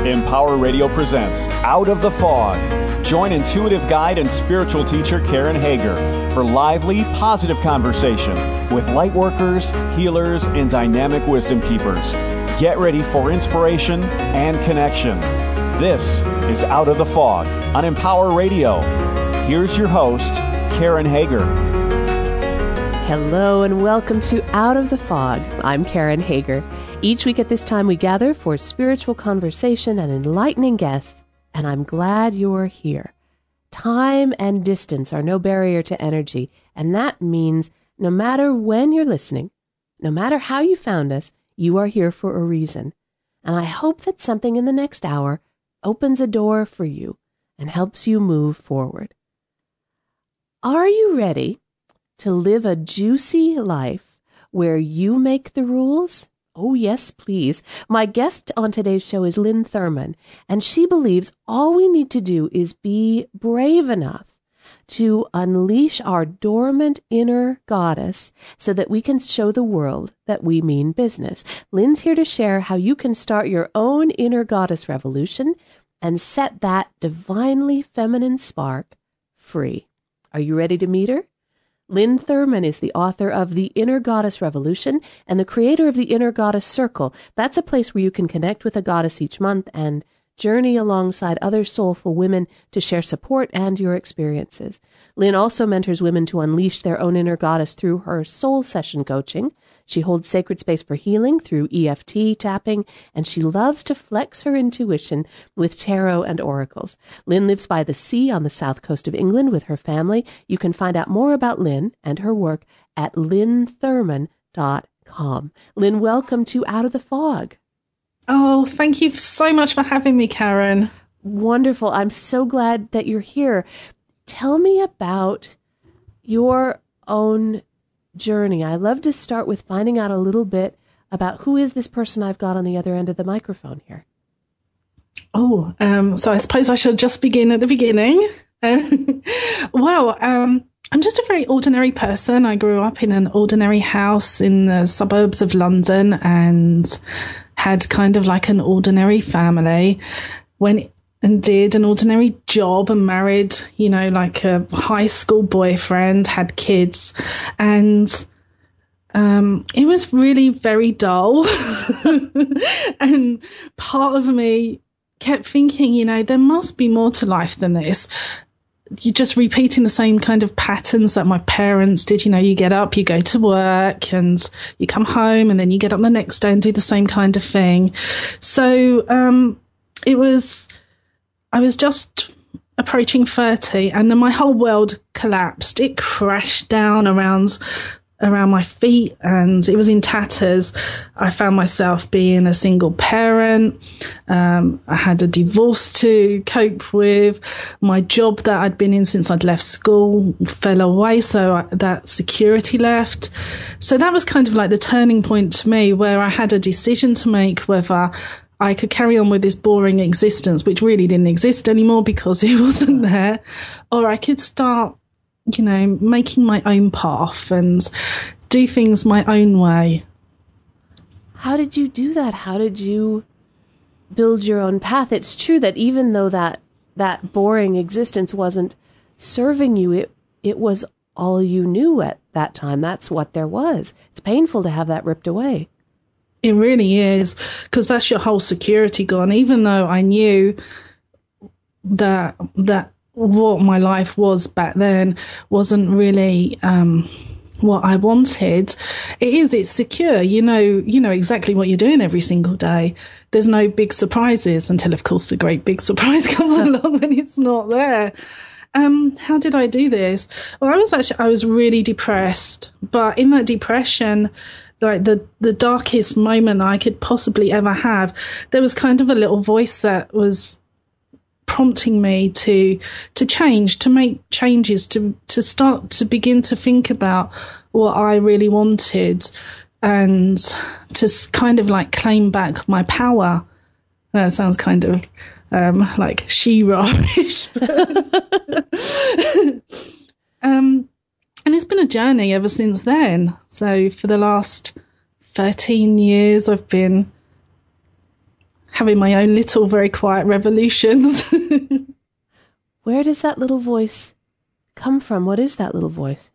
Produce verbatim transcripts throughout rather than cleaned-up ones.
Empower Radio presents Out of the Fog. Join intuitive guide and spiritual teacher Karen Hager for lively, positive conversation with light workers, healers, and dynamic wisdom keepers. Get ready for inspiration and connection. This is Out of the Fog on Empower Radio. Here's your host, Karen Hager. Hello and welcome to Out of the Fog. I'm Karen Hager. Each week at this time we gather for spiritual conversation and enlightening guests, and I'm glad you're here. Time and distance are no barrier to energy, and that means no matter when you're listening, no matter how you found us, you are here for a reason. And I hope that something in the next hour opens a door for you and helps you move forward. Are you ready to live a juicy life where you make the rules? Oh, yes, please. My guest on today's show is Lynn Thurman, and she believes all we need to do is be brave enough to unleash our dormant inner goddess so that we can show the world that we mean business. Lynn's here to share how you can start your own inner goddess revolution and set that divinely feminine spark free. Are you ready to meet her? Lynn Thurman is the author of The Inner Goddess Revolution and the creator of the Inner Goddess Circle. That's a place where you can connect with a goddess each month and journey alongside other soulful women to share support and your experiences. Lynn also mentors women to unleash their own inner goddess through her soul session coaching. She holds sacred space for healing through E F T tapping, and she loves to flex her intuition with tarot and oracles. Lynn lives by the sea on the south coast of England with her family. You can find out more about Lynn and her work at lynn thurman dot com. Lynn, welcome to Out of the Fog. Oh, thank you so much for having me, Karen. Wonderful. I'm so glad that you're here. Tell me about your own journey. I love to start with finding out a little bit about who is this person I've got on the other end of the microphone here. Oh, um, so I suppose I should just begin at the beginning. well, um, I'm just a very ordinary person. I grew up in an ordinary house in the suburbs of London and had kind of like an ordinary family. Went and did an ordinary job and married, you know, like a high school boyfriend, had kids. And um, it was really very dull. And part of me kept thinking, you know, there must be more to life than this. You're just repeating the same kind of patterns that my parents did. You know, you get up, you go to work and you come home and then you get up the next day and do the same kind of thing. So um, it was, I was just approaching thirty and then my whole world collapsed. It crashed down around around my feet and it was in tatters. I found myself being a single parent. Um, I had a divorce to cope with. My job that I'd been in since I'd left school fell away, so I, that security left. So that was kind of like the turning point to me, where I had a decision to make whether I could carry on with this boring existence, which really didn't exist anymore because it wasn't there, or I could start, you know, making my own path and do things my own way. How did you do that? How did you build your own path? It's true that even though that that boring existence wasn't serving you, it it was all you knew at that time. That's what there was. It's painful to have that ripped away. It really is, because that's your whole security gone. Even though I knew that that what my life was back then wasn't really um, what I wanted. It is, it's secure. You know, you know exactly what you're doing every single day. There's no big surprises until, of course, the great big surprise comes along when it's not there. Um, how did I do this? Well, I was actually, I was really depressed, but in that depression, like the, the darkest moment I could possibly ever have, there was kind of a little voice that was prompting me to to change, to make changes, to to start to begin to think about what I really wanted and to kind of like claim back my power. That sounds kind of um, like She-Ra-ish. um, and it's been a journey ever since then. So for the last thirteen years, I've been having my own little, very quiet revolutions. Where does that little voice come from? What is that little voice?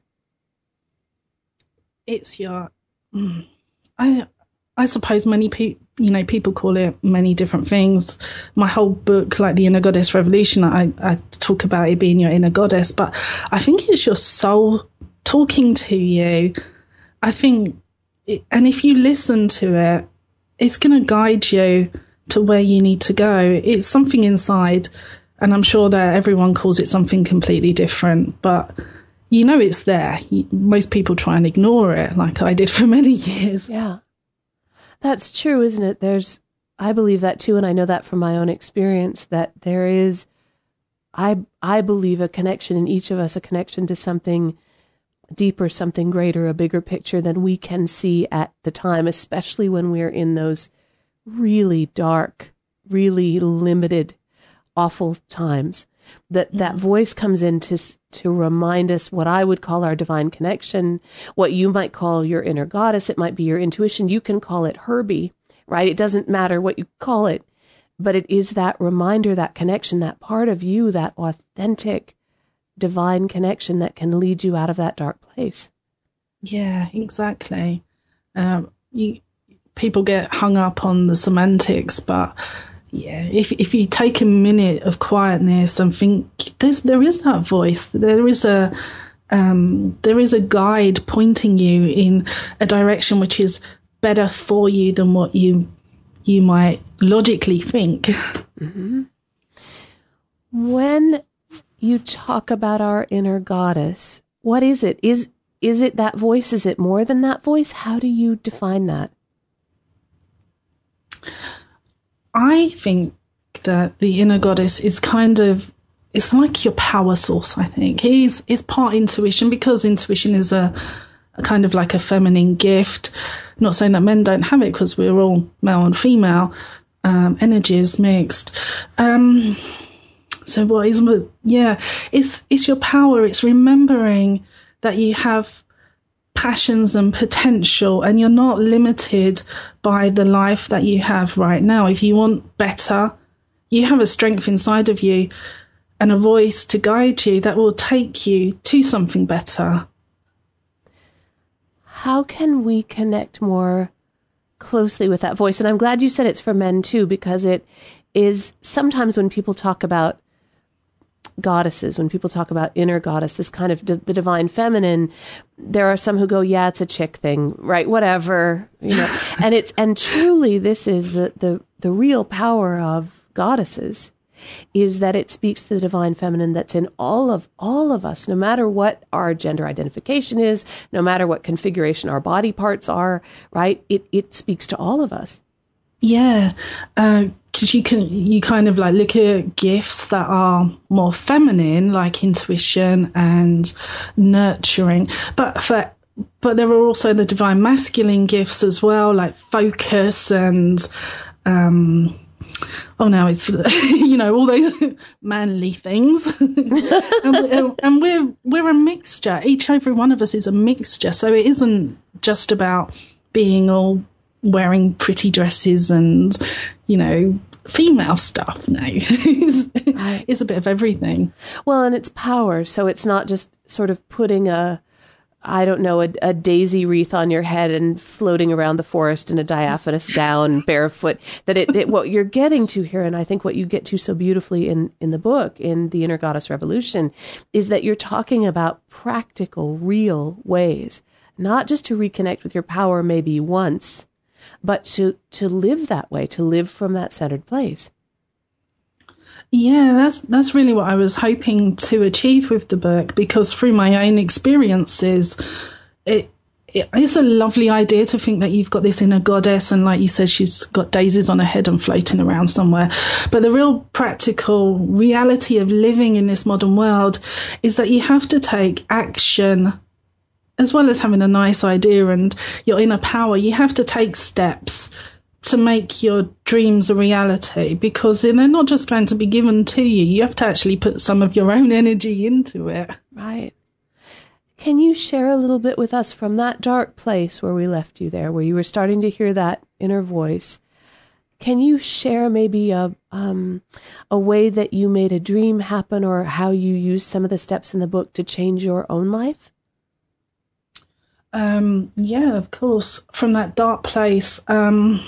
It's your, I, I suppose many people, you know, people call it many different things. My whole book, like the Inner Goddess Revolution, I, I talk about it being your inner goddess, but I think it's your soul talking to you. I think, it, and if you listen to it, it's going to guide you to where you need to go. It's something inside, and I'm sure that everyone calls it something completely different, but you know it's there. Most people try and ignore it, like I did for many years. Yeah. That's true, isn't it? There's, I believe that too, and I know that from my own experience, that there is, I I believe, a connection in each of us, a connection to something deeper, something greater, a bigger picture than we can see at the time, especially when we're in those really dark, really limited, awful times. That that voice comes in to, to remind us what I would call our divine connection, what you might call your inner goddess. It might be your intuition. You can call it Herbie, right? It doesn't matter what you call it, but it is that reminder, that connection, that part of you, that authentic divine connection that can lead you out of that dark place. Yeah, exactly. Um, you, people get hung up on the semantics, but yeah, if if you take a minute of quietness and think, there's there is that voice, there is a um, there is a guide pointing you in a direction which is better for you than what you you might logically think. Mm-hmm. When you talk about our inner goddess, what is it? Is is it that voice? Is it more than that voice? How do you define that? I think that the inner goddess is kind of, it's like your power source, I think. It is, it's part intuition, because intuition is a, a kind of like a feminine gift. Not saying that men don't have it, because we're all male and female, um, energies mixed. Um, so what is, yeah, it's, it's your power. It's remembering that you have passions and potential, and you're not limited by the life that you have right now. If you want better, you have a strength inside of you and a voice to guide you that will take you to something better. How can we connect more closely with that voice? And I'm glad you said it's for men too, because it is sometimes when people talk about goddesses, when people talk about inner goddess, this kind of d- the divine feminine, there are some who go, yeah, it's a chick thing, right? Whatever, you know. and it's and truly, this is the the the real power of goddesses, is that it speaks to the divine feminine that's in all of all of us, no matter what our gender identification is, no matter what configuration our body parts are, right? It it speaks to all of us. Yeah, because uh, you can you kind of like look at gifts that are more feminine, like intuition and nurturing, but for but there are also the divine masculine gifts as well, like focus and um, oh, now it's you know all those manly things, and, we're, and we're we're a mixture. Each every one of us is a mixture, so it isn't just about being all wearing pretty dresses and, you know, female stuff. No, it's, it's a bit of everything. Well, and it's power. So it's not just sort of putting a, I don't know, a, a daisy wreath on your head and floating around the forest in a diaphanous gown, barefoot. That it, it, what you're getting to here, and I think what you get to so beautifully in, in the book, in The Inner Goddess Revolution, is that you're talking about practical, real ways, not just to reconnect with your power maybe once, but to, to live that way, to live from that centered place. Yeah, that's that's really what I was hoping to achieve with the book, because through my own experiences, it, it it's a lovely idea to think that you've got this inner goddess, and like you said, she's got daisies on her head and floating around somewhere. But the real practical reality of living in this modern world is that you have to take action. As well as having a nice idea and your inner power, you have to take steps to make your dreams a reality, because they're not just going to be given to you. You have to actually put some of your own energy into it. Right. Can you share a little bit with us from that dark place where we left you there, where you were starting to hear that inner voice? Can you share maybe a um, a way that you made a dream happen, or how you used some of the steps in the book to change your own life? Um, yeah, of course. From that dark place, um,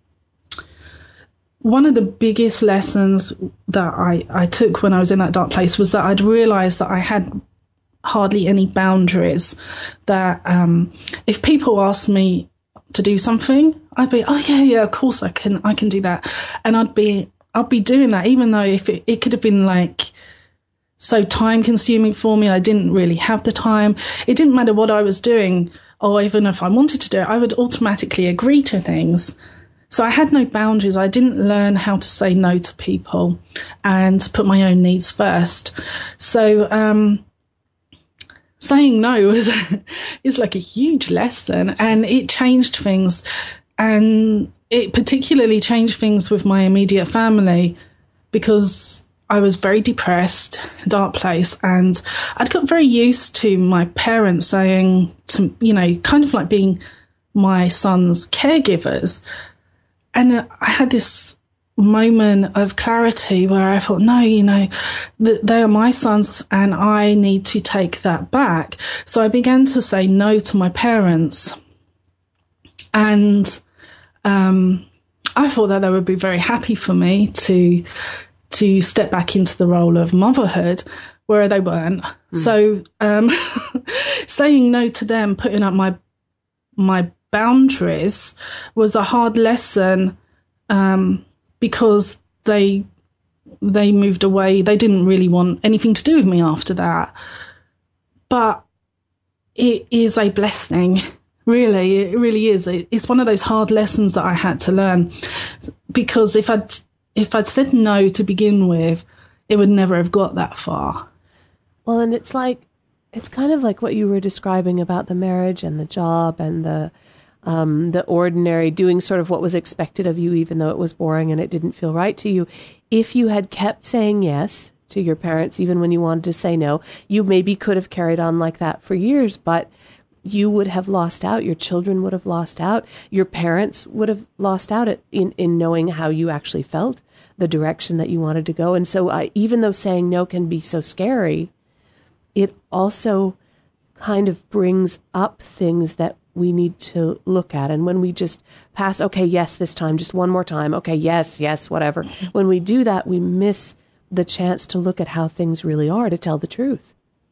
one of the biggest lessons that I, I took when I was in that dark place was that I'd realized that I had hardly any boundaries, that um, if people asked me to do something, I'd be, oh yeah, yeah, of course I can, I can do that. And I'd be, I'd be doing that, even though if it, it could have been like so time consuming for me, I didn't really have the time. It didn't matter what I was doing, or even if I wanted to do it, I would automatically agree to things. So I had no boundaries. I didn't learn how to say no to people and put my own needs first. So, um, saying no is, is like a huge lesson, and it changed things. And it particularly changed things with my immediate family, because I was very depressed, dark place, and I'd got very used to my parents saying to, you know, kind of like being my son's caregivers. And I had this moment of clarity where I thought, no, you know, th- they are my sons and I need to take that back. So I began to say no to my parents. And um, I thought that they would be very happy for me to to step back into the role of motherhood, where they weren't. Mm. So um, saying no to them, putting up my my boundaries, was a hard lesson, um, because they they moved away. They didn't really want anything to do with me after that. But it is a blessing, really. It really is. It, it's one of those hard lessons that I had to learn, because if I'd if I'd said no to begin with, it would never have got that far. Well, and it's like, it's kind of like what you were describing about the marriage and the job and the um, the ordinary, doing sort of what was expected of you, even though it was boring and it didn't feel right to you. If you had kept saying yes to your parents, even when you wanted to say no, you maybe could have carried on like that for years, but you would have lost out. Your children would have lost out. Your parents would have lost out at, in, in knowing how you actually felt, the direction that you wanted to go. And so uh, even though saying no can be so scary, it also kind of brings up things that we need to look at. And when we just pass, okay, yes, this time, just one more time, okay, yes, yes, whatever. When we do that, we miss the chance to look at how things really are, to tell the truth.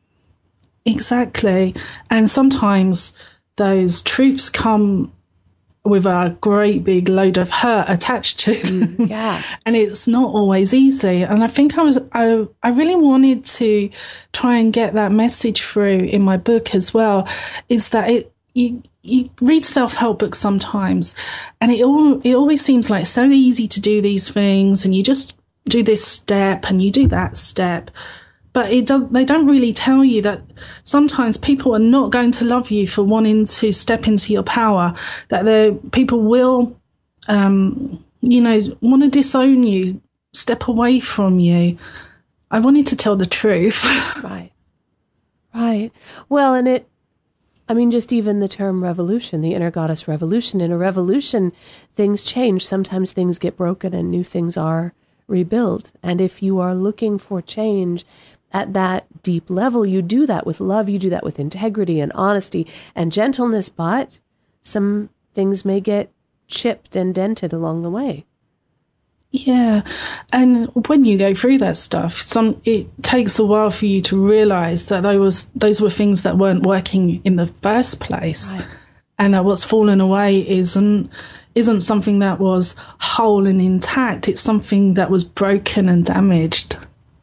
Exactly. And sometimes those truths come with a great big load of hurt attached to them. Mm, yeah. And it's not always easy. And I think I was, I, I really wanted to try and get that message through in my book as well, is that it, you, you read self-help books sometimes, and it all, it always seems like so easy to do these things, and you just do this step and you do that step. But it do, they don't really tell you that sometimes people are not going to love you for wanting to step into your power, that people will, um, you know, want to disown you, step away from you. I wanted to tell the truth. Right. Right. Well, and it, I mean, just even the term revolution, the inner goddess revolution. In a revolution, things change. Sometimes things get broken and new things are rebuilt. And if you are looking for change at that deep level, you do that with love, you do that with integrity and honesty and gentleness, but some things may get chipped and dented along the way. Yeah. And when you go through that stuff, some it takes a while for you to realize that those, those were things that weren't working in the first place. Right. And that what's fallen away isn't isn't something that was whole and intact. It's something that was broken and damaged.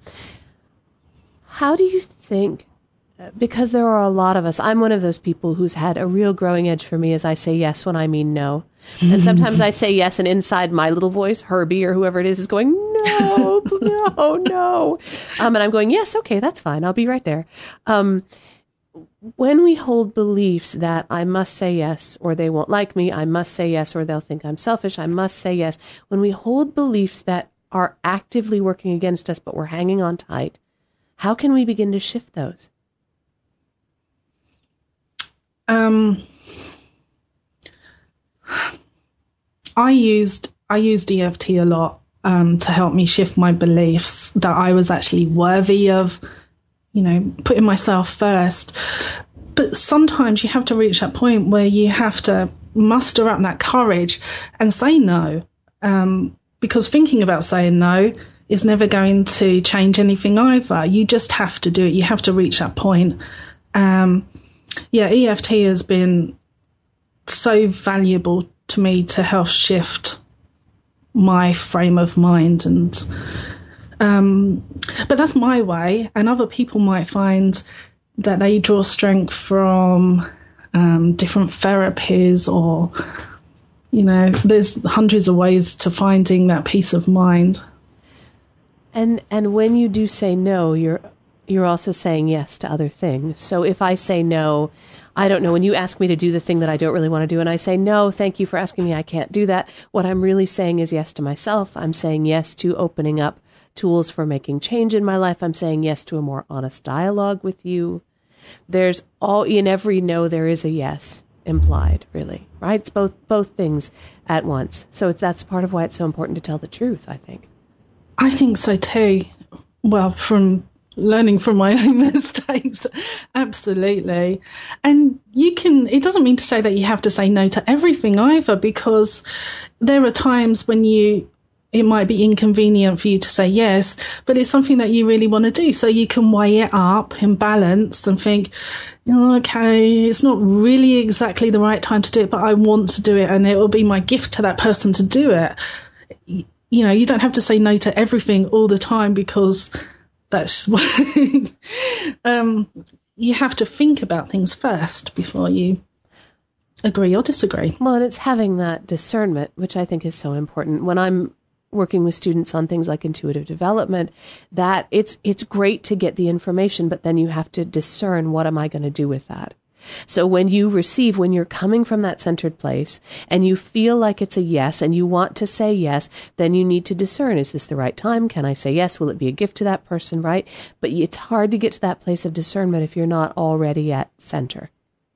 How do you think, because there are a lot of us, I'm one of those people who's had a real growing edge for me as I say yes when I mean no. And sometimes I say yes, and inside my little voice, Herbie or whoever it is, is going, no, no, no. Um, and I'm going, yes, okay, that's fine. I'll be right there. Um, when we hold beliefs that I must say yes or they won't like me, I must say yes or they'll think I'm selfish, I must say yes. When we hold beliefs that are actively working against us, but we're hanging on tight, how can we begin to shift those? Um, I used I used E F T a lot um, to help me shift my beliefs that I was actually worthy of, you know, putting myself first. But sometimes you have to reach that point where you have to muster up that courage and say no, um, because thinking about saying no is never going to change anything either. You just have to do it. You have to reach that point. Um, yeah, E F T has been so valuable to me to help shift my frame of mind. And um, but that's my way, and other people might find that they draw strength from um, different therapies, or, you know, there's hundreds of ways to finding that peace of mind. And and when you do say no, you're you're also saying yes to other things. So if I say no, I don't know, when you ask me to do the thing that I don't really want to do, and I say, no, thank you for asking me, I can't do that, what I'm really saying is yes to myself. I'm saying yes to opening up tools for making change in my life. I'm saying yes to a more honest dialogue with you. There's all, in every no, there is a yes implied, really, right? It's both both things at once. So it's, that's part of why it's so important to tell the truth, I think. I think so too. Well, from learning from my own mistakes, absolutely. And you can, it doesn't mean to say that you have to say no to everything either, because there are times when you, it might be inconvenient for you to say yes, but it's something that you really want to do. So you can weigh it up in balance and think, oh, okay, it's not really exactly the right time to do it, but I want to do it, and it will be my gift to that person to do it. You know, you don't have to say no to everything all the time, because that's um, you have to think about things first before you agree or disagree. Well, and it's having that discernment, which I think is so important. When I'm working with students on things like intuitive development, that it's it's great to get the information, but then you have to discern, what am I going to do with that? So when you receive, when you're coming from that centered place and you feel like it's a yes and you want to say yes, then you need to discern, is this the right time? Can I say yes? Will it be a gift to that person, right? But it's hard to get to that place of discernment if you're not already at center.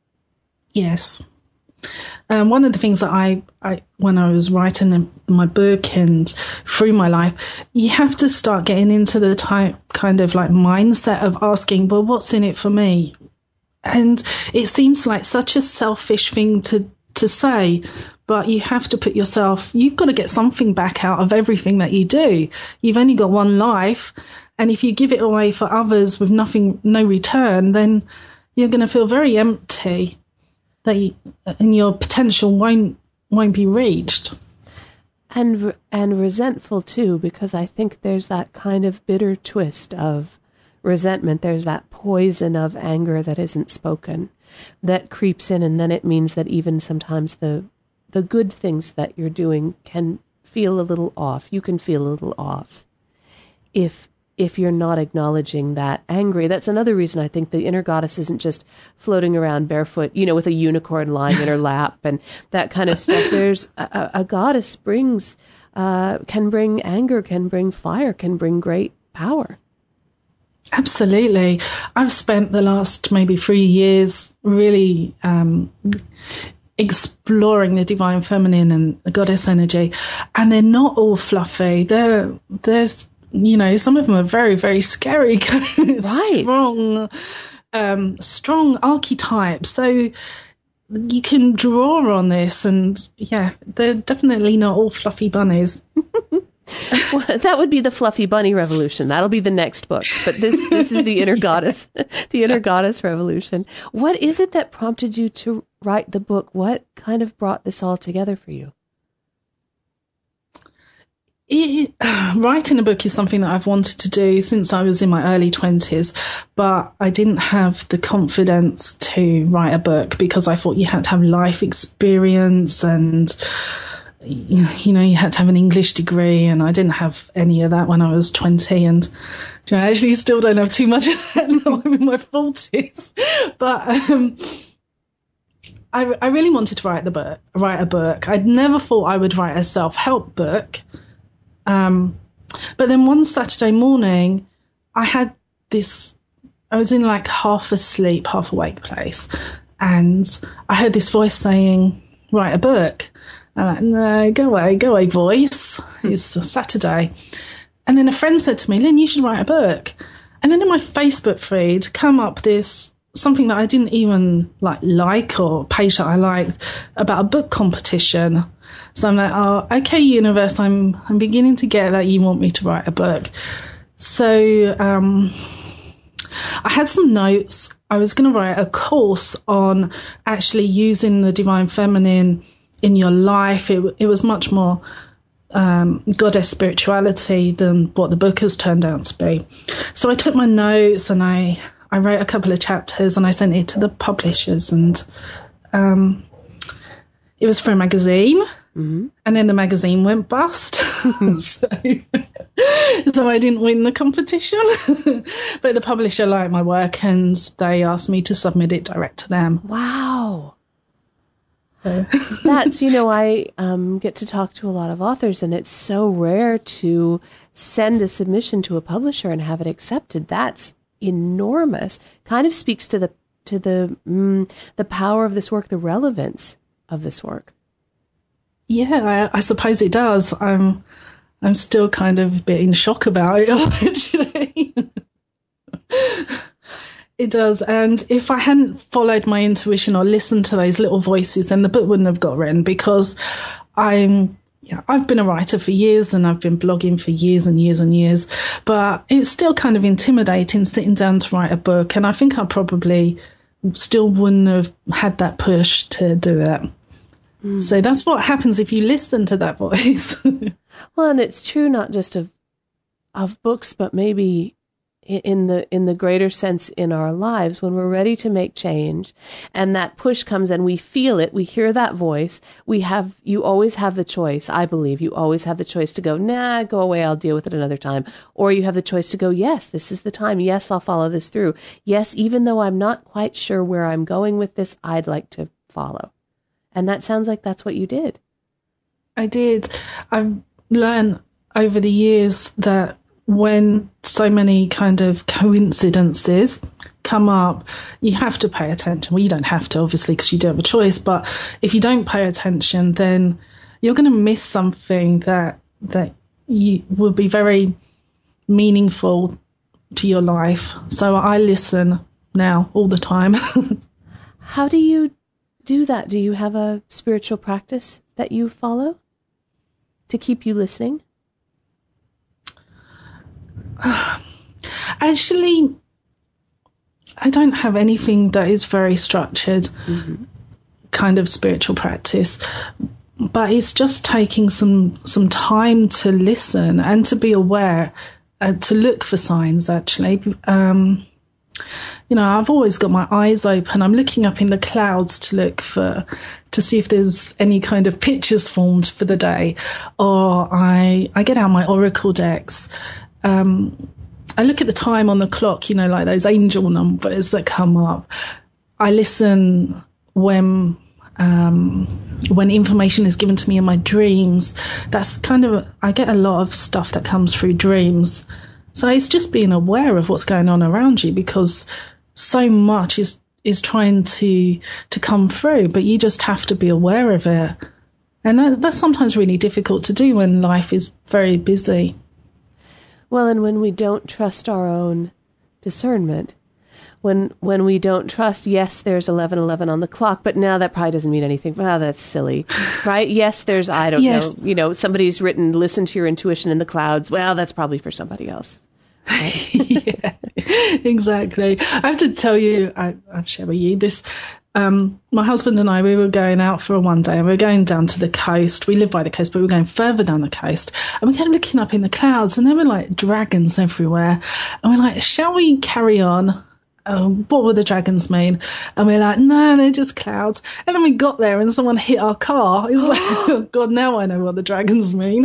Yes. Um, one of the things that I, I, when I was writing my book and through my life, you have to start getting into the type kind of like mindset of asking, well, what's in it for me? And it seems like such a selfish thing to, to say, but you have to put yourself, you've got to get something back out of everything that you do. You've only got one life. And if you give it away for others with nothing, no return, then you're going to feel very empty, that you, and your potential won't, won't be reached. And, and resentful too, because I think there's that kind of bitter twist of resentment. There's that poison of anger that isn't spoken that creeps in, and then it means that even sometimes the the good things that you're doing can feel a little off. You can feel a little off if if you're not acknowledging that angry. That's another reason I think the inner goddess isn't just floating around barefoot, you know, with a unicorn lying in her lap and that kind of stuff. There's a, a goddess brings uh, can bring anger, can bring fire, can bring great power. Absolutely. I've spent the last maybe three years really um, exploring the divine feminine and the goddess energy, and they're not all fluffy. They're, there's, you know, some of them are very, very scary, right. strong, um, strong archetypes. So you can draw on this, and yeah, they're definitely not all fluffy bunnies. Well, that would be the Fluffy Bunny Revolution. That'll be the next book. But this this is the inner goddess, the inner goddess revolution. What is it that prompted you to write the book? What kind of brought this all together for you? It, writing a book is something that I've wanted to do since I was in my early twenties, but I didn't have the confidence to write a book because I thought you had to have life experience and, you know, you had to have an English degree, and I didn't have any of that when I was twenty, and you know, I actually still don't have too much of that now. I'm in my forties. But um, I, I really wanted to write the book, write a book. I'd never thought I would write a self-help book. Um, but then one Saturday morning, I had this, I was in like half asleep, half awake place, and I heard this voice saying, write a book. I'm like, no, go away, go away, voice. It's a Saturday. And then a friend said to me, Lynn, you should write a book. And then in my Facebook feed come up this, something that I didn't even like like or page that I liked about a book competition. So I'm like, oh, okay, universe, I'm I'm beginning to get that you want me to write a book. So um, I had some notes. I was going to write a course on actually using the divine feminine in your life. It, it was much more um, goddess spirituality than what the book has turned out to be. So I took my notes and I, I wrote a couple of chapters and I sent it to the publishers, and um, it was for a magazine. Mm-hmm. And then the magazine went bust. so, so I didn't win the competition. But the publisher liked my work and they asked me to submit it direct to them. Wow. So. That's, you know, I um, get to talk to a lot of authors, and it's so rare to send a submission to a publisher and have it accepted. That's enormous. Kind of speaks to the to the mm, the power of this work, the relevance of this work. Yeah, I, I suppose it does. I'm, I'm still kind of a bit in shock about it, actually. It does. And if I hadn't followed my intuition or listened to those little voices, then the book wouldn't have got written, because I'm, yeah, I've been a writer for years and I've been blogging for years and years and years, but it's still kind of intimidating sitting down to write a book. And I think I probably still wouldn't have had that push to do it. Mm. So that's what happens if you listen to that voice. Well, and it's true not just of of books, but maybe in the in the greater sense in our lives, when we're ready to make change and that push comes and we feel it, we hear that voice, we have, you always have the choice, I believe, you always have the choice to go, nah, go away, I'll deal with it another time. Or you have the choice to go, yes, this is the time. Yes, I'll follow this through. Yes, even though I'm not quite sure where I'm going with this, I'd like to follow. And that sounds like that's what you did. I did. I've learned over the years that when so many kind of coincidences come up, you have to pay attention. Well, you don't have to, obviously, because you do have a choice. But if you don't pay attention, then you're going to miss something that that you, will be very meaningful to your life. So I listen now all the time. How do you do that? Do you have a spiritual practice that you follow to keep you listening? Actually, I don't have anything that is very structured, mm-hmm. kind of spiritual practice, but it's just taking some some time to listen and to be aware, uh, to look for signs, actually. Um, you know, I've always got my eyes open. I'm looking up in the clouds to look for, to see if there's any kind of pictures formed for the day. Or I, I get out my oracle decks. Um, I look at the time on the clock, you know, like those angel numbers that come up. I listen when, um, when information is given to me in my dreams. That's kind of, I get a lot of stuff that comes through dreams. So it's just being aware of what's going on around you, because so much is, is trying to to come through, but you just have to be aware of it. And that, that's sometimes really difficult to do when life is very busy. Well, and when we don't trust our own discernment, when when we don't trust, yes, there's eleven eleven on the clock, but now that probably doesn't mean anything. Wow, that's silly, right? Yes, there's, I don't yes. know, you know, somebody's written, listen to your intuition in the clouds. Well, that's probably for somebody else. Right? Yeah, exactly. I have to tell you, I, I'll share with you this. Um, my husband and I, we were going out for one day and we were going down to the coast. We live by the coast, but we were going further down the coast. And we kept looking up in the clouds and there were like dragons everywhere. And we're like, shall we carry on? Um, what would the dragons mean? And we're like, no, they're just clouds. And then we got there and someone hit our car. It's like, oh God, now I know what the dragons mean.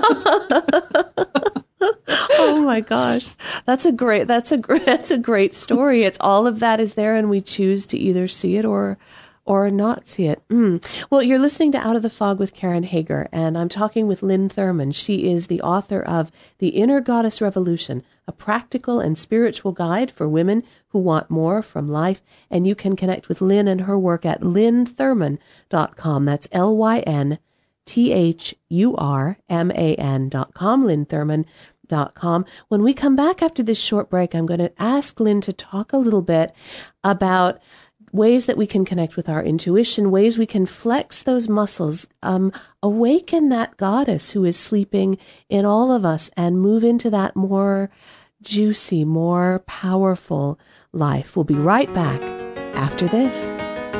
Oh my gosh. That's a great, that's a great, that's a great story. It's all of that is there and we choose to either see it or, or not see it. Mm. Well, you're listening to Out of the Fog with Karen Hager, and I'm talking with Lynn Thurman. She is the author of The Inner Goddess Revolution, a practical and spiritual guide for women who want more from life. And you can connect with Lynn and her work at lynn thurman dot com. That's L Y N T H U R M A N dot com, lynn thurman dot com. When we come back after this short break, I'm going to ask Lynn to talk a little bit about ways that we can connect with our intuition, ways we can flex those muscles, um, awaken that goddess who is sleeping in all of us and move into that more juicy, more powerful life. We'll be right back after this.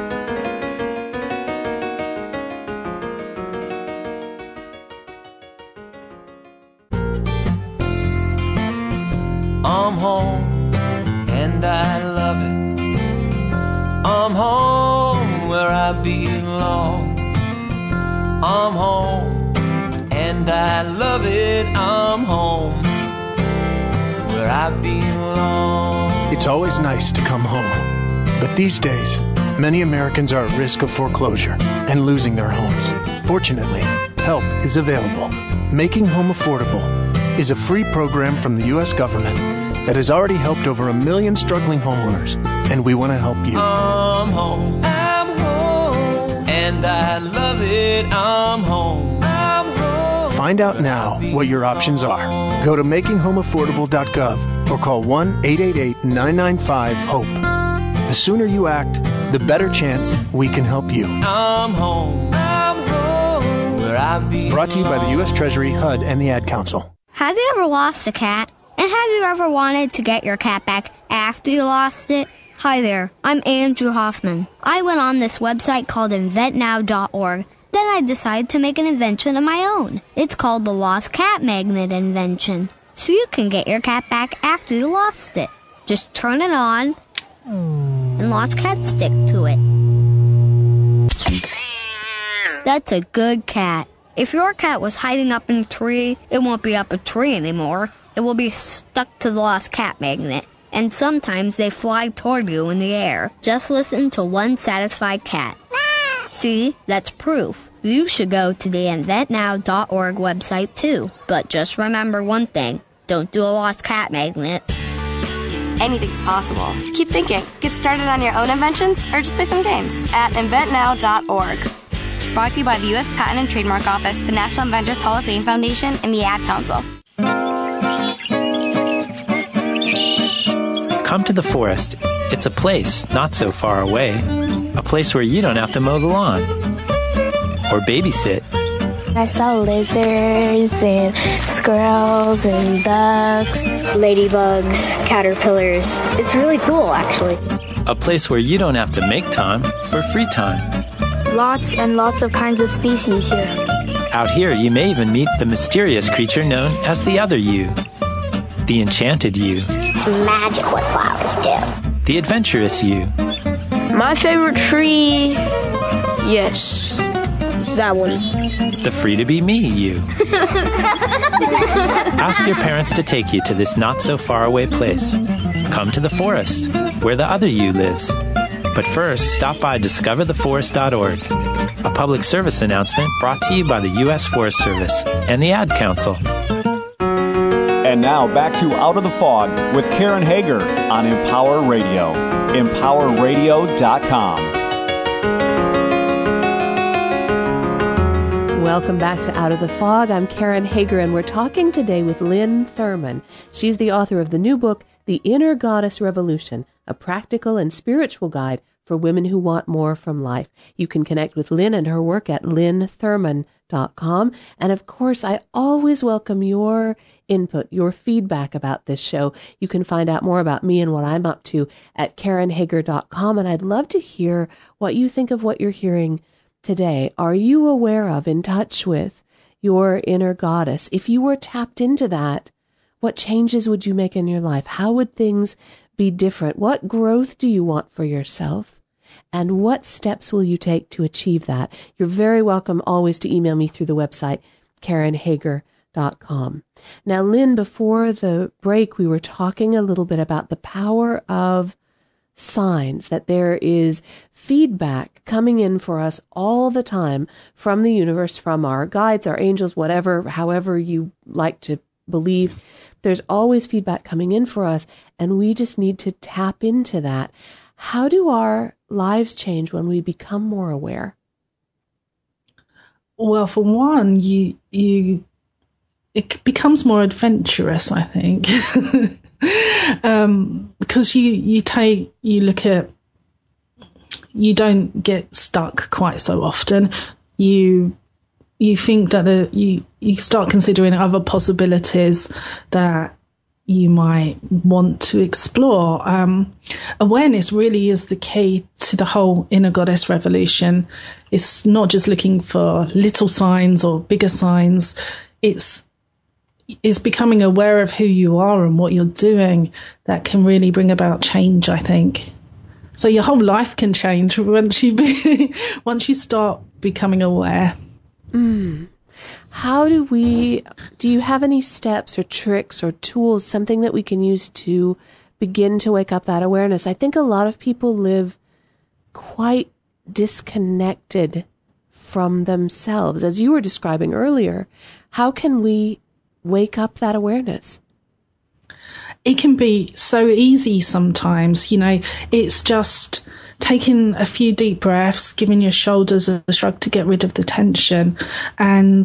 I'm home, and I love it. I'm home where I belong. I'm home, and I love it. I'm home where I belong. It's always nice to come home. But these days, many Americans are at risk of foreclosure and losing their homes. Fortunately, help is available. Making Home Affordable is a free program from the U S government that has already helped over a million struggling homeowners, and we want to help you. I'm home, I'm home, and I love it. I'm home, I'm home. Find out now what your options are. Go to making home affordable dot gov or call one eight eight eight, nine nine five, HOPE. The sooner you act, the better chance we can help you. I'm home, I'm home, where I belong. Brought to you by the U S Treasury, H U D, and the Ad Council. Have you ever lost a cat? And have you ever wanted to get your cat back after you lost it? Hi there, I'm Andrew Hoffman. I went on this website called invent now dot org. Then I decided to make an invention of my own. It's called the Lost Cat Magnet Invention. So you can get your cat back after you lost it. Just turn it on, and lost cats stick to it. That's a good cat. If your cat was hiding up in a tree, it won't be up a tree anymore. It will be stuck to the lost cat magnet. And sometimes they fly toward you in the air. Just listen to one satisfied cat. See, that's proof. You should go to the invent now dot org website too. But just remember one thing. Don't do a lost cat magnet. Anything's possible. Keep thinking. Get started on your own inventions or just play some games at invent now dot org. Brought to you by the U S Patent and Trademark Office, the National Inventors Hall of Fame Foundation, and the Ad Council. Come to the forest. It's a place not so far away. A place where you don't have to mow the lawn or babysit. I saw lizards and squirrels and ducks, ladybugs, caterpillars. It's really cool, actually. A place where you don't have to make time for free time. Lots and lots of kinds of species here. Out here, you may even meet the mysterious creature known as the other you. The enchanted you. It's magic what flowers do. The adventurous you. My favorite tree, yes, is that one. The free-to-be-me you. Ask your parents to take you to this not-so-far-away place. Come to the forest, where the other you lives. But first, stop by discover the forest dot org, a public service announcement brought to you by the U S Forest Service and the Ad Council. And now back to Out of the Fog with Karen Hager on Empower Radio. empower radio dot com. Welcome back to Out of the Fog. I'm Karen Hager, and we're talking today with Lynn Thurman. She's the author of the new book, The Inner Goddess Revolution, a practical and spiritual guide for women who want more from life. You can connect with Lynn and her work at lynn thurman dot com. And of course, I always welcome your input, your feedback about this show. You can find out more about me and what I'm up to at karen hager dot com. And I'd love to hear what you think of what you're hearing today. Are you aware of, in touch with your inner goddess? If you were tapped into that, what changes would you make in your life? How would things be different? What growth do you want for yourself? And what steps will you take to achieve that? You're very welcome always to email me through the website, karen hager dot com. Now, Lynn, before the break, we were talking a little bit about the power of signs, that there is feedback coming in for us all the time from the universe, from our guides, our angels, whatever, however you like to believe. There's always feedback coming in for us, and we just need to tap into that. How do our lives change when we become more aware? Well, for one, you you it becomes more adventurous, I think, um, because you you take you look at you don't get stuck quite so often. You you think that the you you start considering other possibilities that you might want to explore. Um, awareness really is the key to the whole inner goddess revolution. It's not just looking for little signs or bigger signs. It's it's becoming aware of who you are and what you're doing that can really bring about change, I think. So your whole life can change once you be, once you start becoming aware. Mm. How do we, do you have any steps or tricks or tools, something that we can use to begin to wake up that awareness? I think a lot of people live quite disconnected from themselves. As you were describing earlier, how can we wake up that awareness? It can be so easy sometimes, you know, it's just taking a few deep breaths, giving your shoulders a shrug to get rid of the tension, and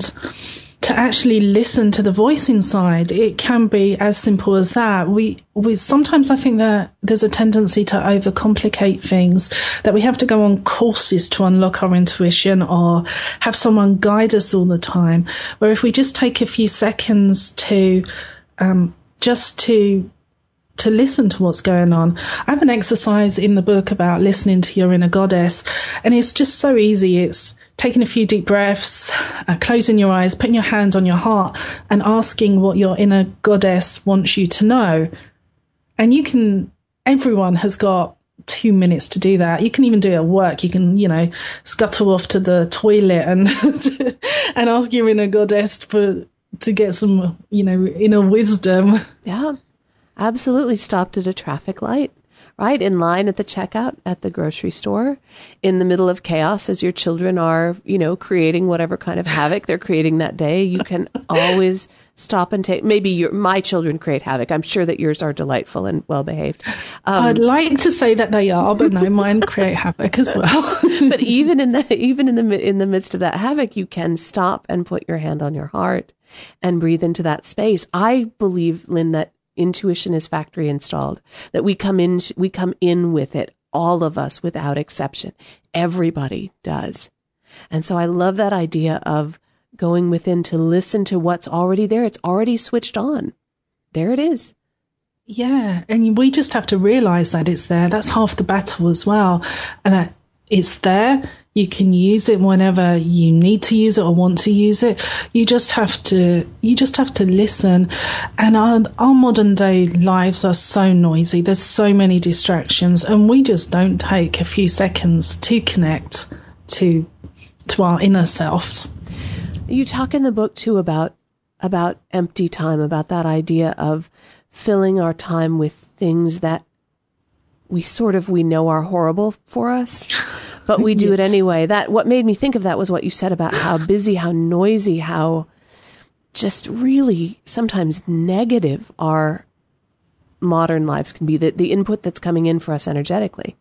to actually listen to the voice inside. It can be as simple as that. We, we sometimes I think that there's a tendency to overcomplicate things, that we have to go on courses to unlock our intuition or have someone guide us all the time. Where if we just take a few seconds to um, just to to listen to what's going on. I have an exercise in the book about listening to your inner goddess, and it's just so easy. It's taking a few deep breaths, uh, closing your eyes, putting your hand on your heart and asking what your inner goddess wants you to know. And you can, everyone has got two minutes to do that. You can even do it at work. You can, you know, scuttle off to the toilet and and ask your inner goddess for, to get some, you know, inner wisdom. Yeah. Absolutely. Stopped at a traffic light, right? In line at the checkout at the grocery store, in the middle of chaos as your children are, you know, creating whatever kind of havoc they're creating that day. You can always stop and take, maybe your, my children create havoc. I'm sure that yours are delightful and well behaved. Um, I'd like to say that they are, but no, mine create havoc as well. But even in the, even in the, in the midst of that havoc, you can stop and put your hand on your heart and breathe into that space. I believe, Lynn, that intuition is factory installed, that we come in, we come in with it, all of us without exception. Everybody does. And so I love that idea of going within to listen to what's already there. It's already switched on. There it is. Yeah. And we just have to realize that it's there. That's half the battle as well. And that it's there. You can use it whenever you need to use it or want to use it. You just have to, you just have to listen. And our, our modern day lives are so noisy. There's so many distractions, and we just don't take a few seconds to connect to, to our inner selves. You talk in the book too about, about empty time, about that idea of filling our time with things that we sort of, we know are horrible for us, but we do yes. it anyway. That, what made me think of that was what you said about how busy, how noisy, how just really sometimes negative our modern lives can be, the, the input that's coming in for us energetically.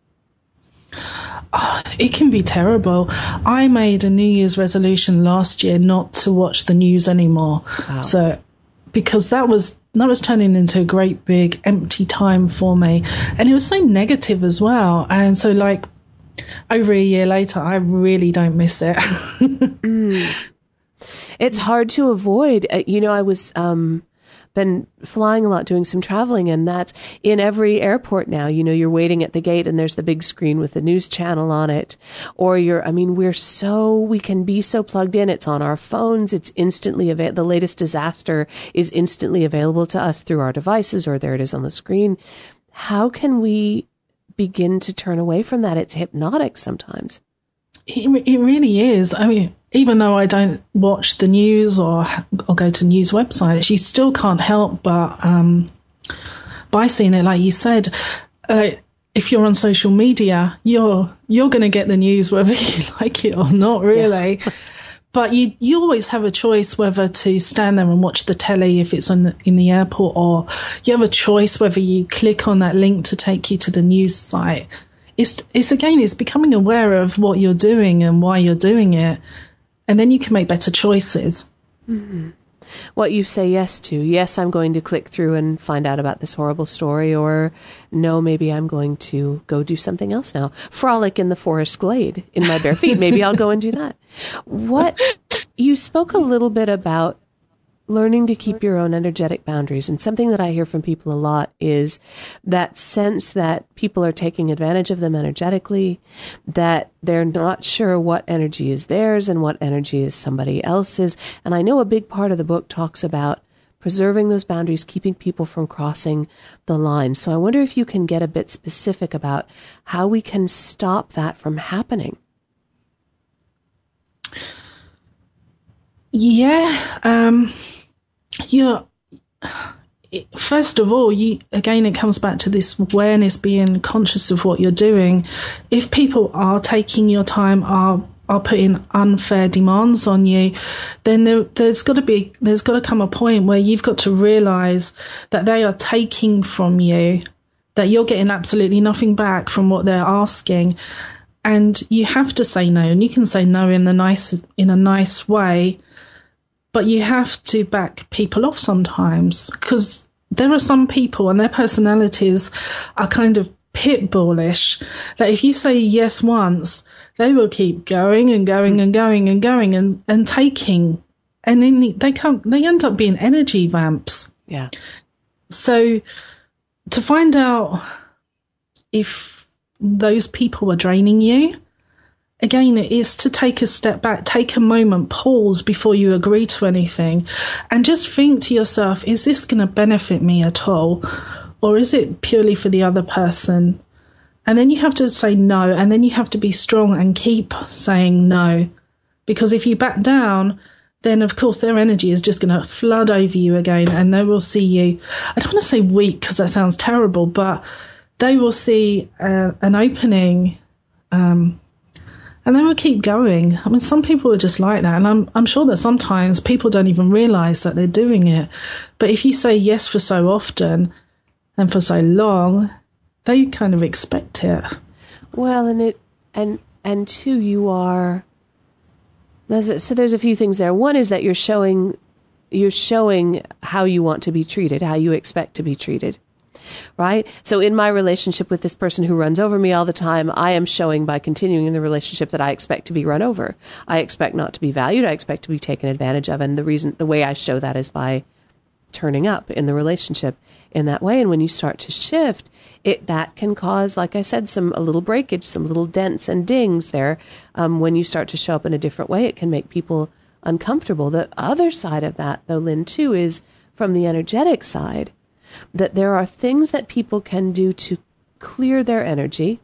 Oh, it can be terrible. I made a New Year's resolution last year not to watch the news anymore. Wow. So, because that was that was turning into a great big empty time for me, and it was so negative as well. And so, like, over a year later, I really don't miss it. mm. It's hard to avoid. You know, I was um, been flying a lot, doing some traveling, and that's in every airport now. You know, you're waiting at the gate and there's the big screen with the news channel on it. Or you're, I mean, we're so, we can be so plugged in. It's on our phones. It's instantly available. The latest disaster is instantly available to us through our devices, or there it is on the screen. How can we begin to turn away from that? It's hypnotic sometimes. It, it really is. I mean, even though I don't watch the news or or go to news websites, you still can't help but um, by seeing it, like you said. Uh, if you're on social media, you're you're going to get the news whether you like it or not, really. Yeah. But you you always have a choice whether to stand there and watch the telly if it's on, in the airport, or you have a choice whether you click on that link to take you to the news site. It's, it's again, it's becoming aware of what you're doing and why you're doing it. and then you can make better choices. Mm-hmm. What you say yes to. Yes, I'm going to click through and find out about this horrible story, or no, maybe I'm going to go do something else now. Frolic in the forest glade in my bare feet. Maybe I'll go and do that. What you spoke a little bit about learning to keep your own energetic boundaries. And something that I hear from people a lot is that sense that people are taking advantage of them energetically, that they're not sure what energy is theirs and what energy is somebody else's. And I know a big part of the book talks about preserving those boundaries, keeping people from crossing the line. So I wonder if you can get a bit specific about how we can stop that from happening. Yeah, um, you're, first of all, you, again, it comes back to this awareness, being conscious of what you're doing. If people are taking your time, are are putting unfair demands on you, then there, there's got to be, there's got to come a point where you've got to realize that they are taking from you, that you're getting absolutely nothing back from what they're asking. And you have to say no, and you can say no in the nice, in a nice way. But you have to back people off sometimes, because there are some people and their personalities are kind of pit bullish, that if you say yes once, they will keep going and going and going and going and, and taking. And then the, they come, they end up being energy vamps. Yeah. So to find out if those people are draining you, again, it is to take a step back, take a moment, pause before you agree to anything, and just think to yourself, is this going to benefit me at all? Or is it purely for the other person? And then you have to say no, and then you have to be strong and keep saying no. Because if you back down, then of course their energy is just going to flood over you again, and they will see you, I don't want to say weak because that sounds terrible, but they will see uh, an opening, um, and they will keep going. I mean, some people are just like that, and I'm I'm sure that sometimes people don't even realise that they're doing it. But if you say yes for so often and for so long, they kind of expect it. Well, and it and and two, you are. There's a, so there's a few things there. One is that you're showing you're showing how you want to be treated, how you expect to be treated. Right? So in my relationship with this person who runs over me all the time, I am showing by continuing in the relationship that I expect to be run over. I expect not to be valued. I expect to be taken advantage of. And the reason, the way I show that is by turning up in the relationship in that way. And when you start to shift, it, that can cause, like I said, some, a little breakage, some little dents and dings there. Um, when you start to show up in a different way, it can make people uncomfortable. The other side of that, though, Lynn, too, is from the energetic side, that there are things that people can do to clear their energy,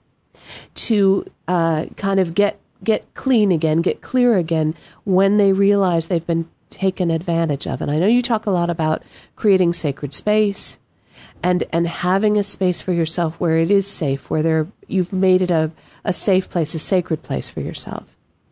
to uh, kind of get get clean again, get clear again when they realize they've been taken advantage of. And I know you talk a lot about creating sacred space and and having a space for yourself where it is safe, where there you've made it a, a safe place, a sacred place for yourself.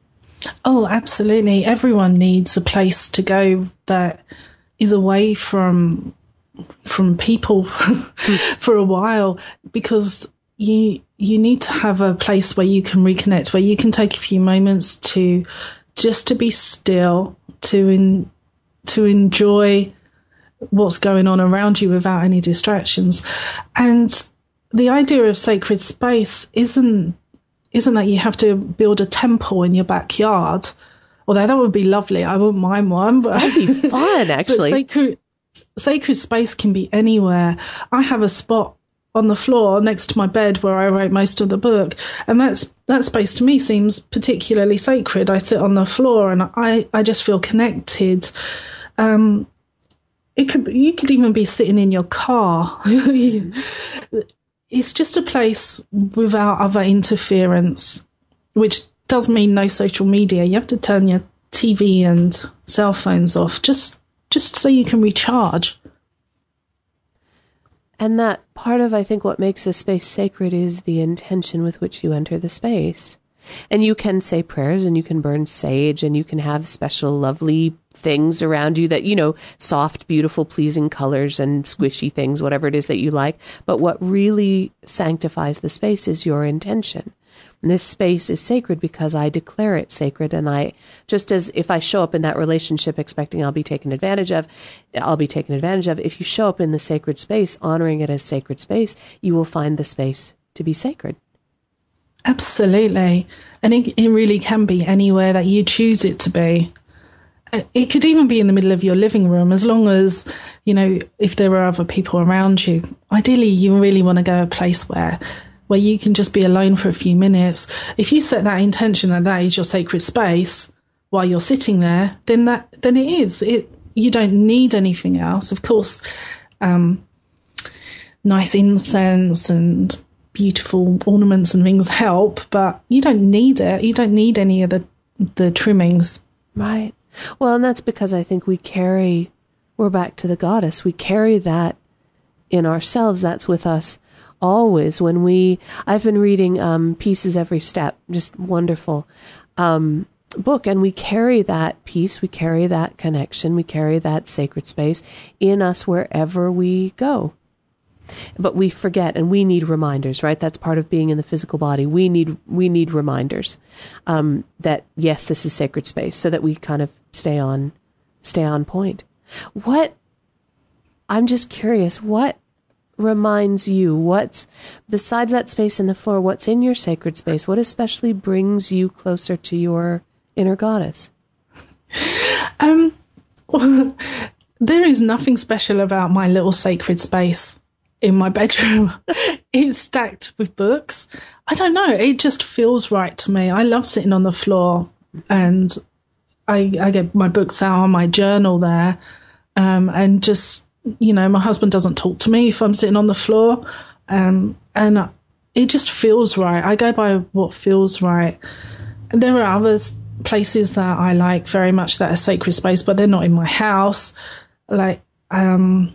Oh, absolutely. Everyone needs a place to go that is away from from people for a while, because you you need to have a place where you can reconnect, where you can take a few moments to just to be still, to in, to enjoy what's going on around you without any distractions. And the idea of sacred space isn't isn't that you have to build a temple in your backyard, although that would be lovely. I wouldn't mind one, but that'd be fun, actually. But sacred, sacred space can be anywhere. I have a spot on the floor next to my bed where I wrote most of the book, and that's that space to me seems particularly sacred. I sit on the floor and I, I just feel connected. Um, it could you could even be sitting in your car. It's just a place without other interference, which does mean no social media. You have to turn your T V and cell phones off just just so you can recharge. And that part of, I think, what makes a space sacred is the intention with which you enter the space. And you can say prayers, and you can burn sage, and you can have special, lovely things around you that, you know, soft, beautiful, pleasing colors and squishy things, whatever it is that you like. But what really sanctifies the space is your intention. And this space is sacred because I declare it sacred. And I, just as if I show up in that relationship expecting I'll be taken advantage of, I'll be taken advantage of. If you show up in the sacred space, honoring it as sacred space, you will find the space to be sacred. Absolutely. And it, it really can be anywhere that you choose it to be. It could even be in the middle of your living room, as long as, you know, if there are other people around you. Ideally, you really want to go a place where where you can just be alone for a few minutes. If you set that intention that that is your sacred space while you're sitting there, then that then it is. It you don't need anything else. Of course, um, nice incense and beautiful ornaments and things help, but you don't need it. You don't need any of the the trimmings. Right. Well, and that's because I think we carry, we're back to the goddess. We carry that in ourselves. That's with us always. When we, I've been reading um, Peace is Every Step, just wonderful um, book, and we carry that peace, we carry that connection, we carry that sacred space in us wherever we go. But we forget, and we need reminders, right? That's part of being in the physical body. We need we need reminders um, that yes, this is sacred space, so that we kind of stay on stay on point. What I'm just curious, what reminds you? What's besides that space in the floor? What's in your sacred space? What especially brings you closer to your inner goddess? Um, well, there is nothing special about my little sacred space in my bedroom. It's stacked with books. I don't know. It just feels right to me. I love sitting on the floor, and I, I get my books out on my journal there. Um, and just, you know, my husband doesn't talk to me if I'm sitting on the floor. Um, and it just feels right. I go by what feels right. And there are other places that I like very much that are sacred space, but they're not in my house. Like, um,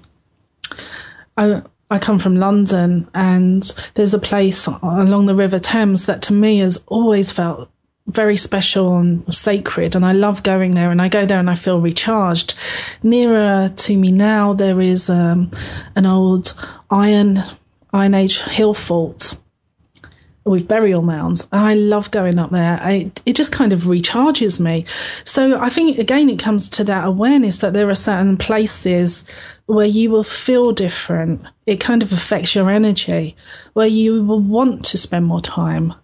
I, I come from London, and there's a place along the River Thames that to me has always felt very special and sacred, and I love going there, and I go there and I feel recharged. Nearer to me now, there is um, an old Iron Iron Age hill fort with burial mounds. I love going up there. I, it just kind of recharges me. So I think, again, it comes to that awareness that there are certain places where you will feel different. It kind of affects your energy, where you will want to spend more time.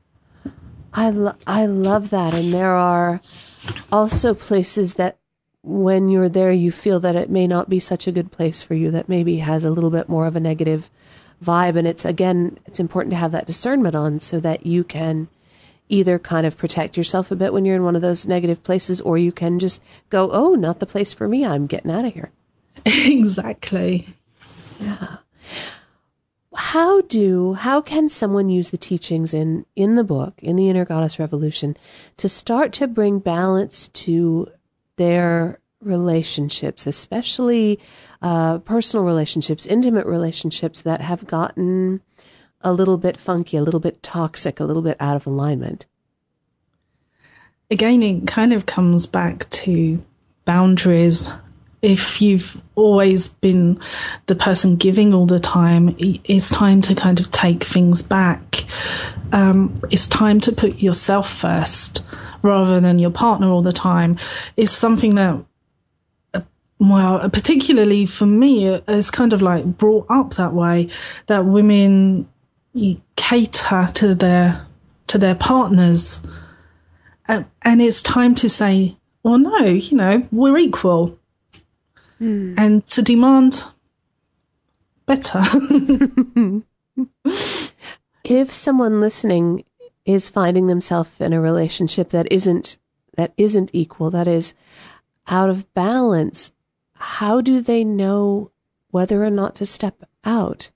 I, lo- I love that. And there are also places that when you're there, you feel that it may not be such a good place for you, that maybe has a little bit more of a negative vibe. And it's, again, it's important to have that discernment on so that you can either kind of protect yourself a bit when you're in one of those negative places, or you can just go, oh, not the place for me. I'm getting out of here. Exactly. Yeah. How do, how can someone use the teachings in, in the book, in the Inner Goddess Revolution, to start to bring balance to their relationships, especially uh, personal relationships, intimate relationships that have gotten a little bit funky, a little bit toxic, a little bit out of alignment? Again, it kind of comes back to boundaries. If you've always been the person giving all the time, it's time to kind of take things back. Um, it's time to put yourself first rather than your partner all the time. It's something that, well, particularly for me, it's kind of like brought up that way, that women cater to their to their partners. Uh, and it's time to say, well, no, you know, we're equal. Mm. And to demand better. If someone listening is finding themselves in a relationship that isn't that isn't equal, that is out of balance, how do they know whether or not to step out?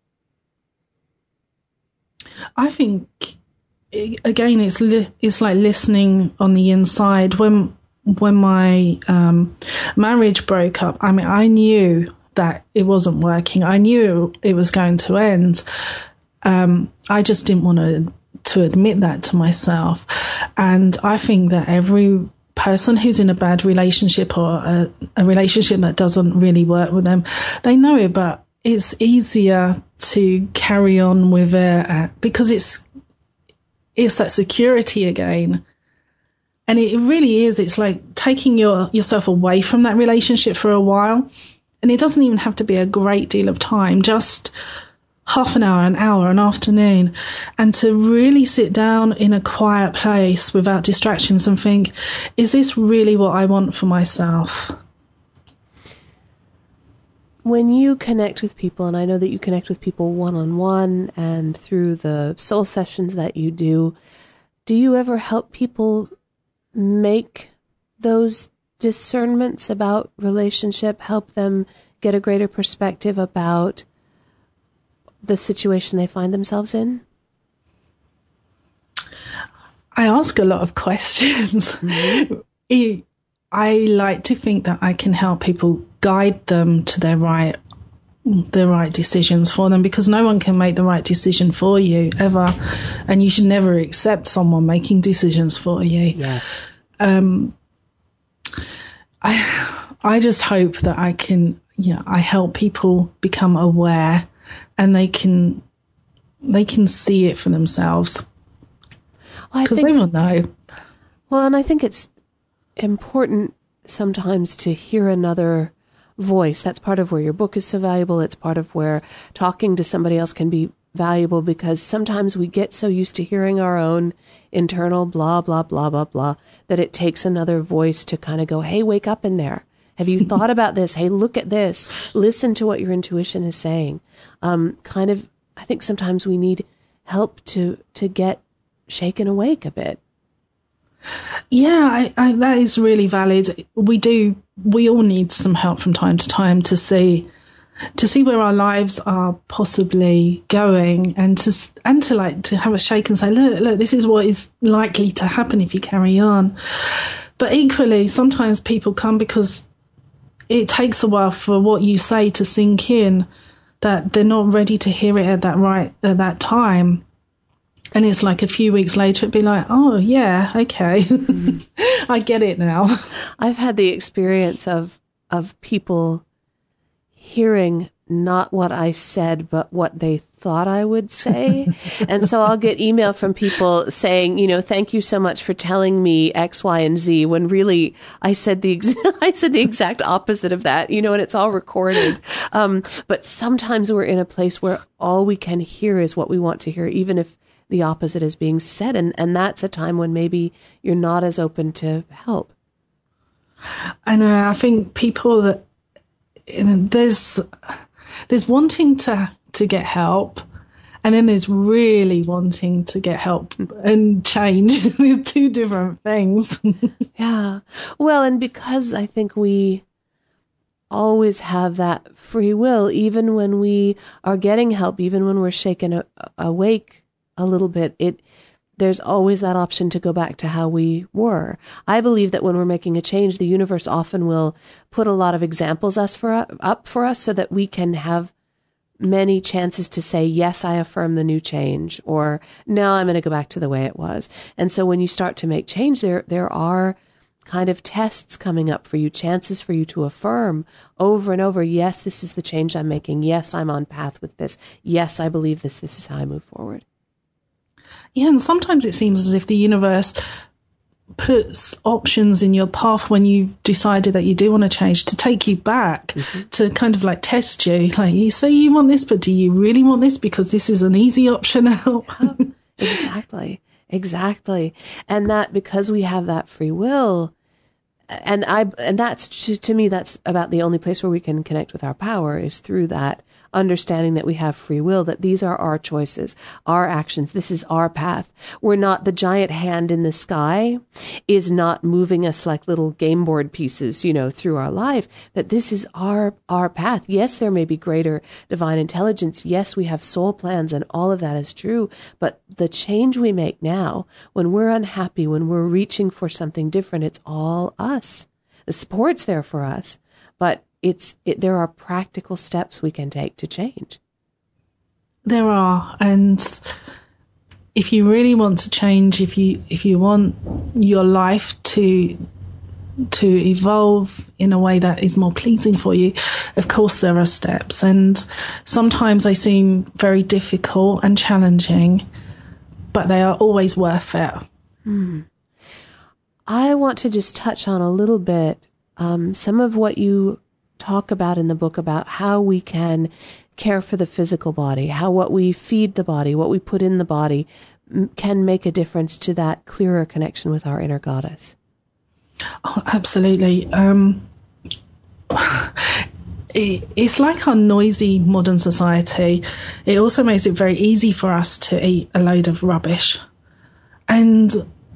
I think, again, it's li- it's like listening on the inside. When when my um, marriage broke up, I mean, I knew that it wasn't working. I knew it was going to end. Um, I just didn't want to to admit that to myself. And I think that every person who's in a bad relationship, or a, a relationship that doesn't really work with them, they know it, but it's easier to carry on with it uh, because it's it's that security again. And it really is. It's like taking your yourself away from that relationship for a while. And it doesn't even have to be a great deal of time, just half an hour, an hour, an afternoon. And to really sit down in a quiet place without distractions and think, is this really what I want for myself? When you connect with people, and I know that you connect with people one-on-one and through the soul sessions that you do, do you ever help people make those discernments about relationship, help them get a greater perspective about the situation they find themselves in? I ask a lot of questions. Mm-hmm. I like to think that I can help people guide them to their right the right decisions for them, because no one can make the right decision for you ever, and you should never accept someone making decisions for you. Yes. Um, I I just hope that I can, you know, I help people become aware, and they can they can see it for themselves, because they will know. Well, and I think it's important sometimes to hear another voice. That's part of where your book is so valuable. It's part of where talking to somebody else can be valuable, because sometimes we get so used to hearing our own internal blah, blah, blah, blah, blah, that it takes another voice to kind of go, hey, wake up in there. Have you thought about this? Hey, look at this. Listen to what your intuition is saying. Um, kind of, I think sometimes we need help to, to get shaken awake a bit. Yeah, I, I, that is really valid. We do, we all need some help from time to time to see, to see where our lives are possibly going, and to, and to like, to have a shake and say, look, look, this is what is likely to happen if you carry on. But equally, sometimes people come because it takes a while for what you say to sink in, that they're not ready to hear it at that right, at that time. And it's like a few weeks later, it'd be like, oh, yeah, okay, mm-hmm. I get it now. I've had the experience of of people hearing not what I said, but what they thought I would say. And so I'll get email from people saying, you know, thank you so much for telling me X, Y, and Z, when really I said the ex- I said the exact opposite of that, you know, and it's all recorded. Um, but sometimes we're in a place where all we can hear is what we want to hear, even if the opposite is being said. And, and that's a time when maybe you're not as open to help. I know. I think people that, you know, there's, there's wanting to, to get help, and then there's really wanting to get help and change. There's two different things. Yeah. Well, and because I think we always have that free will, even when we are getting help, even when we're shaken a- awake a little bit, it there's always that option to go back to how we were. I believe that when we're making a change, the universe often will put a lot of examples us for up for us so that we can have many chances to say, yes, I affirm the new change, or no, I'm going to go back to the way it was. And so when you start to make change, there there are kind of tests coming up for you, chances for you to affirm over and over, yes, this is the change I'm making. Yes, I'm on path with this. Yes, I believe this. This is how I move forward. Yeah, and sometimes it seems as if the universe puts options in your path when you decided that you do want to change, to take you back, mm-hmm. to kind of like test you. Like, you say you want this, but do you really want this? Because this is an easy option now. Yeah, exactly, exactly. And that, because we have that free will, and I, and that's, to me, that's about the only place where we can connect with our power, is through that understanding that we have free will, that these are our choices, our actions. This is our path. We're not, the giant hand in the sky is not moving us like little game board pieces, you know, through our life, that this is our, our path. Yes, there may be greater divine intelligence. Yes, we have soul plans, and all of that is true. But the change we make now, when we're unhappy, when we're reaching for something different, it's all us. The support's there for us, but It's it, there are practical steps we can take to change. There are, and if you really want to change, if you if you want your life to to evolve in a way that is more pleasing for you, of course there are steps, and sometimes they seem very difficult and challenging. but they are always worth it. Hmm. I want to just touch on a little bit um, some of what you talk about in the book about how we can care for the physical body, how what we feed the body, what we put in the body m- can make a difference to that clearer connection with our inner goddess. Oh, absolutely. Um, it, it's like our noisy modern society. It also makes it very easy for us to eat a load of rubbish. And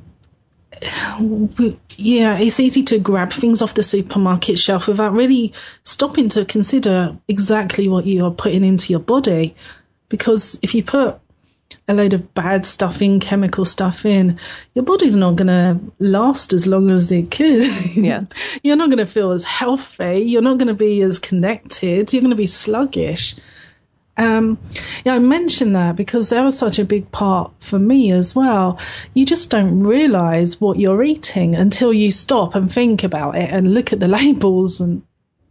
yeah, it's easy to grab things off the supermarket shelf without really stopping to consider exactly what you are putting into your body. Because if you put a load of bad stuff in, chemical stuff in, your body's not going to last as long as it could. Yeah. You're not going to feel as healthy. You're not going to be as connected. You're going to be sluggish. Um, yeah, I mentioned that because that was such a big part for me as well. You just don't realise what you're eating until you stop and think about it and look at the labels and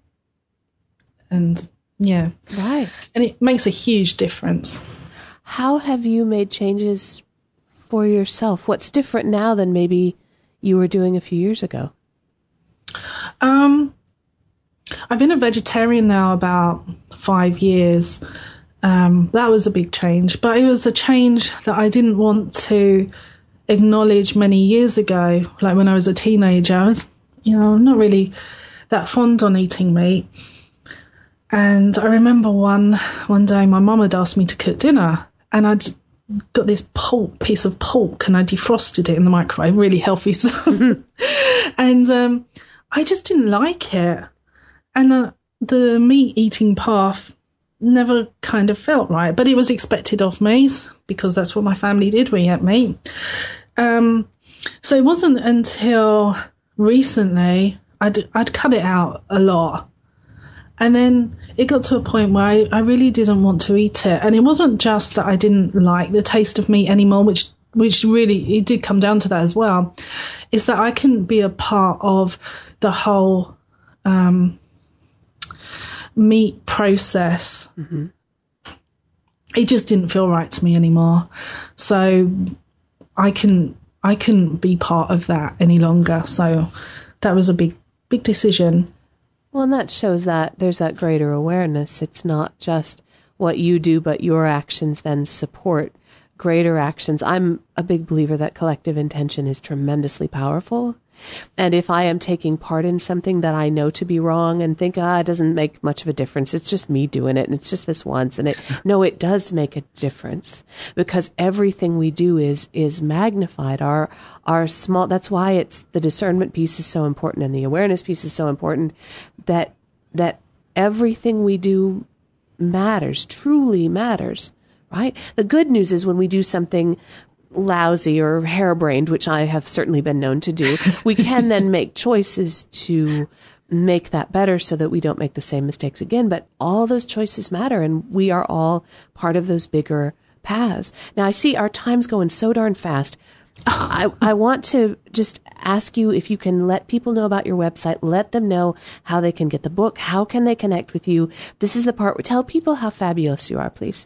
and yeah. Right. And it makes a huge difference. How have you made changes for yourself? What's different now than maybe you were doing a few years ago? Um, I've been a vegetarian now about five years. Um, that was a big change, but it was a change that I didn't want to acknowledge many years ago. Like when I was a teenager, I was, you know, not really that fond on eating meat. And I remember one one day my mum had asked me to cook dinner, and I'd got this pork, piece of pork, and I defrosted it in the microwave, really healthy stuff. And um, I just didn't like it. And uh, the meat eating path never kind of felt right, but it was expected of me because that's what my family did. We ate meat. Um, so it wasn't until recently I'd, I'd cut it out a lot. And then it got to a point where I, I really didn't want to eat it. And it wasn't just that I didn't like the taste of meat anymore, which which really, it did come down to that as well. It's that I couldn't be a part of the whole um, meat process. Mm-hmm. It just didn't feel right to me anymore. So I couldn't, I couldn't be part of that any longer. So that was a big, big decision. Well, and that shows that there's that greater awareness. It's not just what you do, but your actions then support greater actions. I'm a big believer that collective intention is tremendously powerful. And if I am taking part in something that I know to be wrong and think, ah, it doesn't make much of a difference, it's just me doing it, and it's just this once, and it, no, it does make a difference, because everything we do is, is magnified. Our, our small, that's why it's, the discernment piece is so important and the awareness piece is so important, that, that everything we do matters, truly matters, right? The good news is when we do something lousy or harebrained, which I have certainly been known to do, we can then make choices to make that better so that we don't make the same mistakes again. But all those choices matter, and we are all part of those bigger paths. Now, I see our time's going so darn fast. I, I want to just ask you if you can let people know about your website, let them know how they can get the book, how can they connect with you. This is the part where tell people how fabulous you are, please.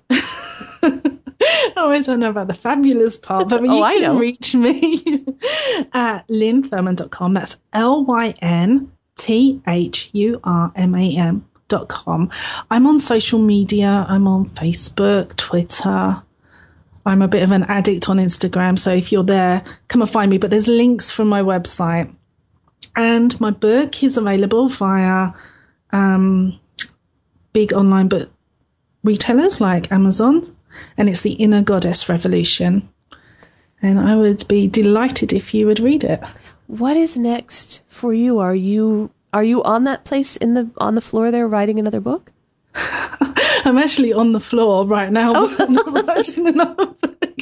Oh, I don't know about the fabulous part, but oh, you I can know. reach me at lynn thurman dot com. That's L Y N T H U R M A M dot com. I'm on social media. I'm on Facebook, Twitter. I'm a bit of an addict on Instagram, so if you're there, come and find me. But there's links from my website. And my book is available via um, big online book retailers like Amazon. And it's The Inner Goddess Revolution. And I would be delighted if you would read it. What is next for you? Are you are you on that place in the on the floor there writing another book? I'm actually on the floor right now, oh. But I'm not writing another book.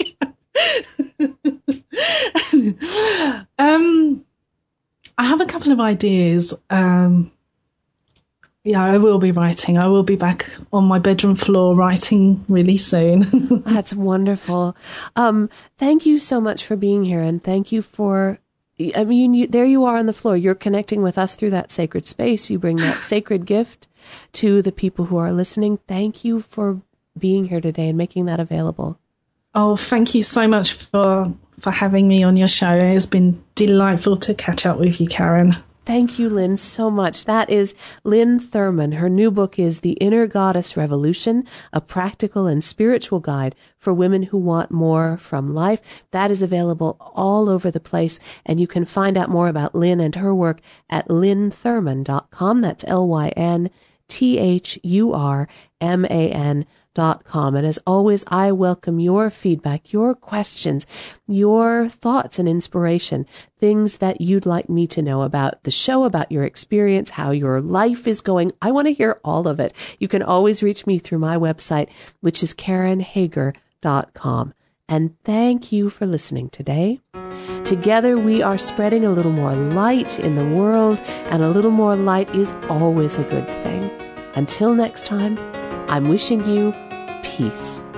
um, I have a couple of ideas. Um, yeah, I will be writing. I will be back on my bedroom floor writing really soon. That's wonderful. Um, thank you so much for being here, and thank you for, I mean, you, there you are on the floor. You're connecting with us through that sacred space. You bring that sacred gift to the people who are listening. Thank you for being here today and making that available. Oh, thank you so much for, for having me on your show. It's been delightful to catch up with you, Karen. Thank you, Lynn, so much. That is Lynn Thurman. Her new book is The Inner Goddess Revolution, a practical and spiritual guide for women who want more from life. That is available all over the place, and you can find out more about Lynn and her work at lynn thurman dot com. That's L Y N T H U R M A N dot com. And as always, I welcome your feedback, your questions, your thoughts and inspiration, things that you'd like me to know about the show, about your experience, how your life is going. I want to hear all of it. You can always reach me through my website, which is karen hager dot com. And thank you for listening today. Together we are spreading a little more light in the world, and a little more light is always a good thing. Until next time, I'm wishing you peace.